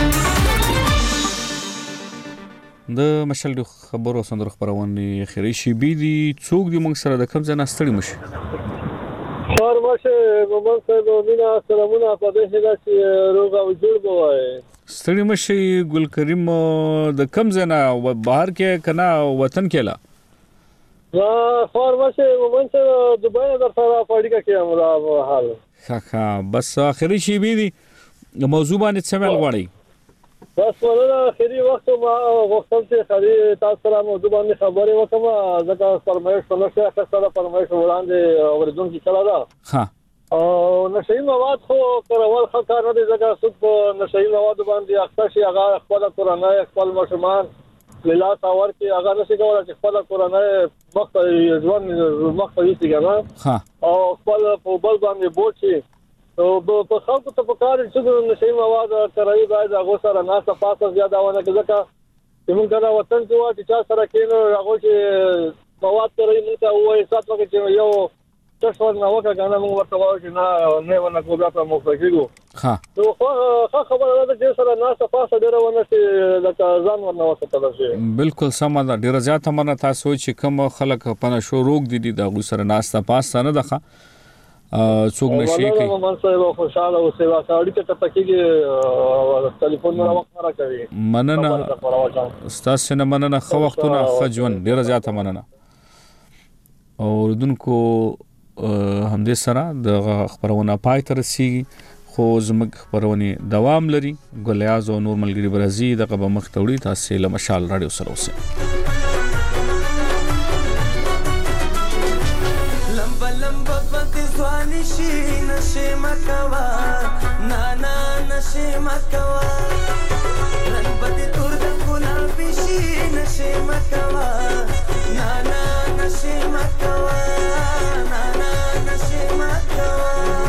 Speaker 3: د مشل د خبرو سندرو خبرونه خیری شي بي دي څوک دی موږ سره د کوم ځای نستړي مشه
Speaker 22: فارماشه مومن صاحب مینا سلامونه په دې هدا چې روغ او جوړ بوای
Speaker 3: ستړي مشه ګل کریم د کوم ځای نه بهر کې کنا وطن کې لا
Speaker 22: فارماشه مومن صاحب دبي در سره پاړیکا کې امر حال
Speaker 3: ښه بس اخري شي بي دي موضوع باندې څه غواړي
Speaker 22: بس ولله اخري وخت ما وختم چې خالي تاسو سره موضوع باندې خبرې وکم ځکه فرمایش په نشه اخر فرمایش وړاندې اوریدونکو کړه دا
Speaker 3: ها
Speaker 22: او نشئی مواد خو کارول خطر نه دي ځکه څوک په نشئی مواد باندې اخته شي هغه خپل کورنۍ خپل مشمان ملات اور کې هغه نشي کولای چې خپل کورنۍ مخته یې څنګه
Speaker 3: ها
Speaker 22: او خپل په بل باندې بوچي او په خلکو ته په کار چې نشي مواد ترای باید هغه سره ناسه پاسه زیاده ونه ځکه چې موږ دا وطن کې وایي چې سره کینو هغه چې مواد ترای موږ ته وایي ساتو چې یو څه څه نو وکړه موږ ورته وایو چې نه ونه کوو بیا موږ فکرو
Speaker 3: ها
Speaker 22: نو خبره ده چې سره ناسه پاسه ډیره ونه چې لکه ځان ورنه وساتل شي
Speaker 3: بالکل سم ده ډیره زیاته منه تاسو چې کوم خلک په نشو روغ دي د غوسره ناسه پاسه نه ده څوک نشي کوي
Speaker 22: من سره خوشاله او سیوا کاړي ته تکیږي ټلیفون نه وخت راکوي
Speaker 3: مننه ستاسو نه مننه خو وختونه خجون ډیره زیاته مننه او دونکو همدې سره د خبرونه پای تر سي خو زموږ خبرونه دوام لري ګلیاز او نور ملګری برازي د قبه مختوړي تاسو له مشال رادیو سره اوسه
Speaker 1: نشي نشي مکوا نانا نشي مکوا رنگ بدی تور د ګلابي شي نشي مکوا نانا نشي مکوا نانا نشي مکوا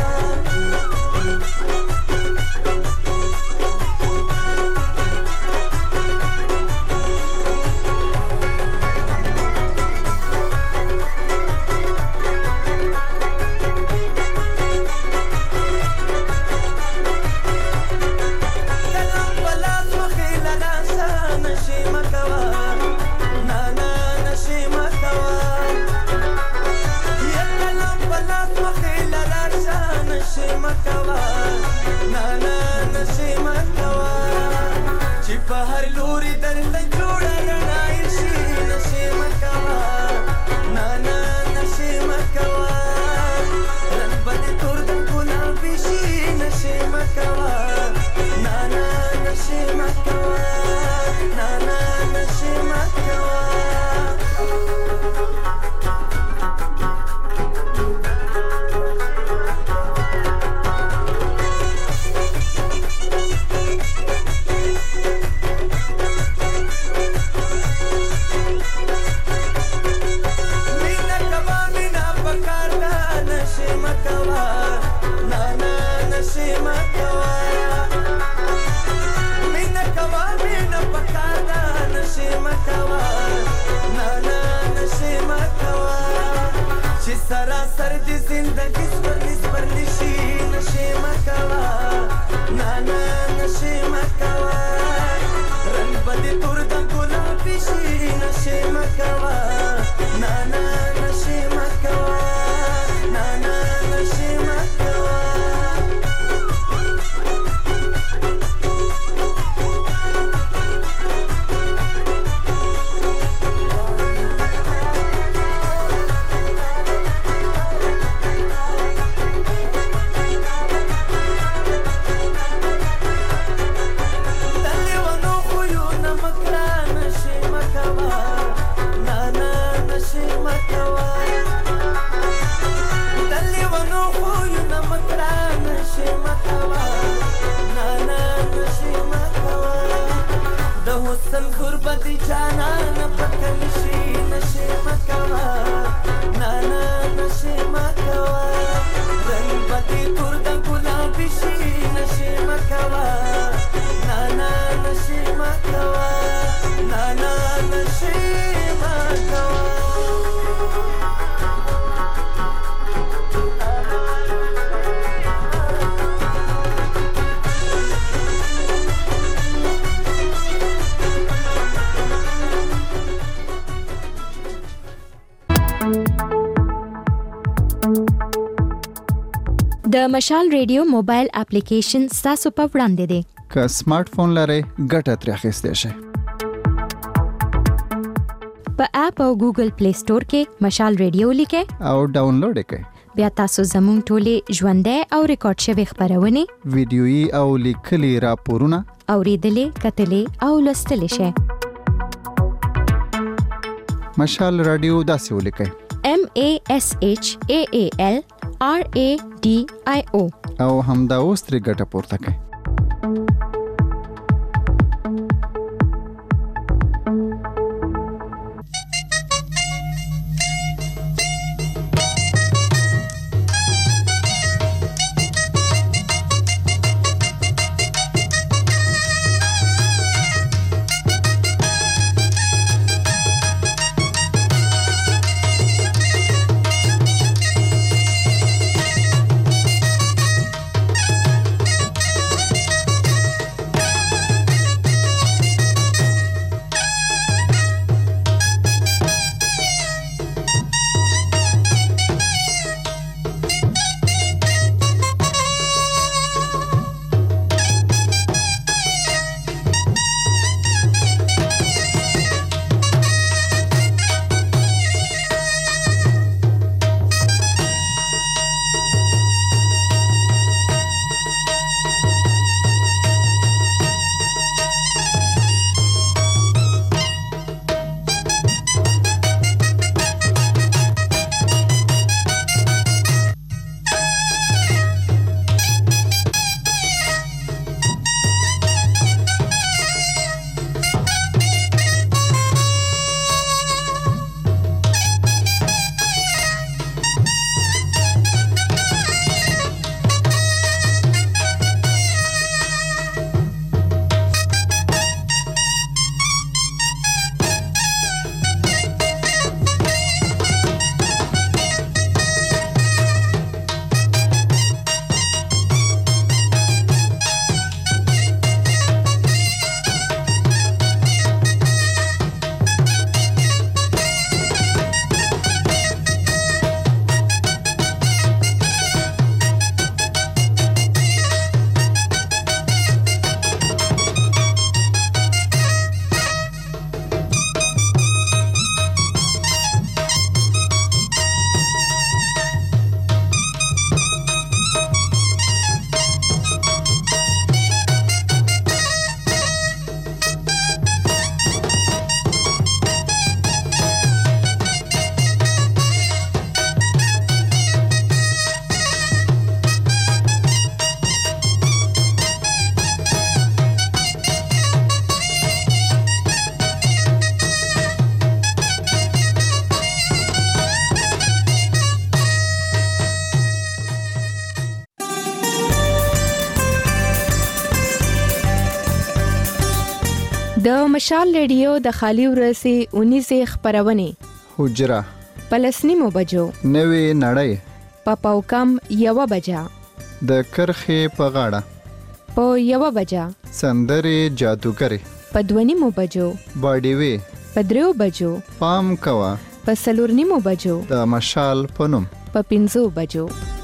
Speaker 20: د مشال ریډیو موبایل اپلیکیشن تاسو په وړاندې دی
Speaker 5: که سمارټ فون لرئ ګټه ترې اخیستئ شئ
Speaker 20: په اپ او ګوګل پلی سٹور کې مشال ریډیو لیکئ
Speaker 5: او ډاونلوډ یې کړئ
Speaker 20: بیا تاسو زموږ ټولې ژوندۍ او ریکارډ شوی خبرونه
Speaker 5: ویډیويي او لیکلي راپورونه
Speaker 20: اوریدلې کتلې او لوستلې شئ
Speaker 5: مشال رادیو داسې ولیکئ
Speaker 20: MASHAALRADIO
Speaker 5: او همدا اوس ترې ګټه پورته کړئ
Speaker 4: د مشال ریډیو د خالی ورځې 19 خبرونه
Speaker 5: حجره
Speaker 4: پلسنیمو بجو
Speaker 5: نوې نړۍ
Speaker 4: په پاوکم 1 بجا
Speaker 5: د کرخې په غاړه
Speaker 4: په 1 بجا
Speaker 5: سندرې جادوګرې
Speaker 4: په 2 بجو
Speaker 5: باډي وی
Speaker 4: په 3 بجو
Speaker 5: پام کوا
Speaker 4: په 4 بجو
Speaker 5: د مشال په نوم
Speaker 4: په 5 بجو